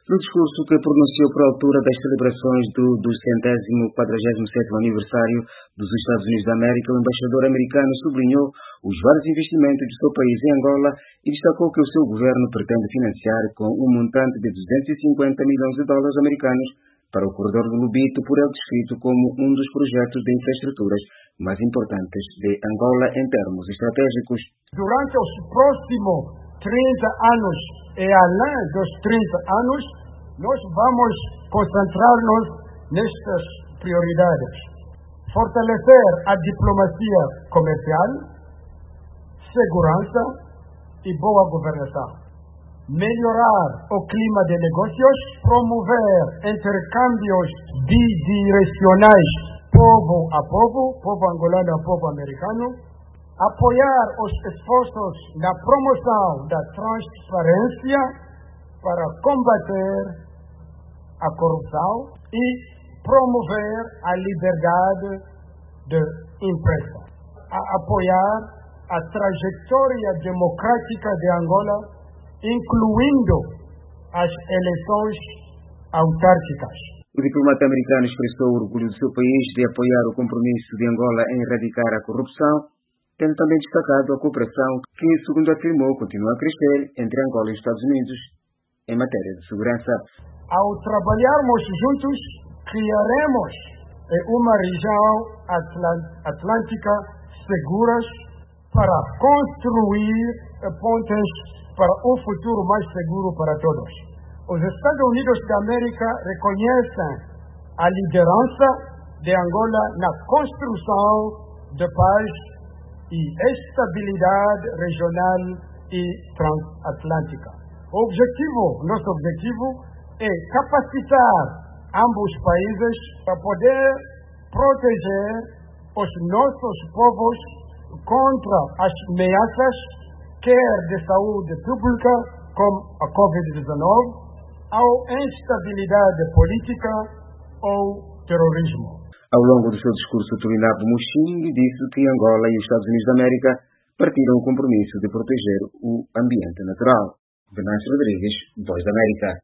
No discurso que pronunciou por altura das celebrações do 147º aniversário dos Estados Unidos da América, o embaixador americano sublinhou os vários investimentos do seu país em Angola e destacou que o seu governo pretende financiar com um montante de 250 milhões de dólares americanos para o corredor do Lubito, por ele descrito como um dos projetos de infraestruturas mais importantes de Angola em termos estratégicos. Durante os próximos 30 anos e além dos 30 anos, nós vamos concentrar-nos nestas prioridades. Fortalecer a diplomacia comercial, segurança e boa governação. Melhorar o clima de negócios, promover intercâmbios bidirecionais povo a povo angolano a povo americano, apoiar os esforços na promoção da transparência para combater a corrupção e promover a liberdade de imprensa. Apoiar a trajetória democrática de Angola, incluindo as eleições autárquicas. O diplomata americano expressou o orgulho do seu país de apoiar o compromisso de Angola em erradicar a corrupção, tendo também destacado a cooperação que, segundo afirmou, continua a crescer entre Angola e os Estados Unidos em matéria de segurança. Ao trabalharmos juntos, criaremos uma região atlântica seguras para construir pontes para um futuro mais seguro para todos. Os Estados Unidos da América reconhecem a liderança de Angola na construção de paz e estabilidade regional e transatlântica. Nosso objetivo é capacitar ambos os países para poder proteger os nossos povos contra as ameaças, quer de saúde pública, como a Covid-19, ou instabilidade política ou terrorismo. Ao longo do seu discurso, Turinabo Muxing disse que Angola e os Estados Unidos da América partiram o compromisso de proteger o ambiente natural. Venâncio Rodrigues, Voz da América.